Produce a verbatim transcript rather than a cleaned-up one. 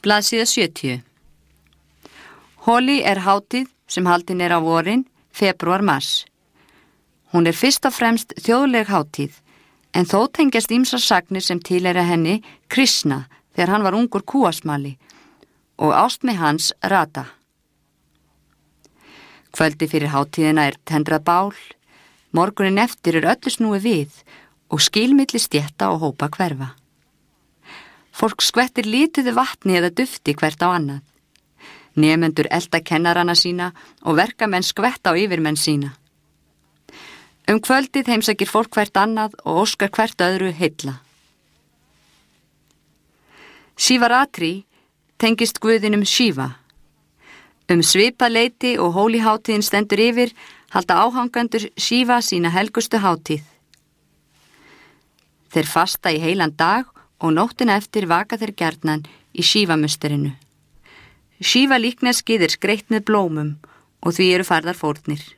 Blaðsíða sjötíu. Holi er hátíð sem haldin er á vorin, febrúar-mars. Hún er fyrst og fremst þjóðleg hátíð, en þó tengjast ýmsar sagnir sem tilheyra henni Krishna þegar hann var ungur kúasmali og ástmi hans Radha. Kvöldi fyrir hátíðina er tendrað bál, morgunin eftir er öllu snúið við og skilmilli stétta og hópa hverfa. Fólk skvettir lituðu vatni eða dufti hvert á annað. Nemendur elta kennarana sína og verkamenn skvetta á yfirmenn sína. Um kvöldið heimsækir fólk hvert annað og óskar hvert öðru heilla. Shivaratri tengist guðinum Shiva. Um svipað leyti og Holi-hátíðin stendur yfir halda áhangandur Shiva sína helgustu hátíð. Þeir fasta í heilan dag og nóttina eftir vaka þeir gjarnan í Shiva-musterinu. Shiva líkneskið er skreytt með blómum og því eru færðar fórnir.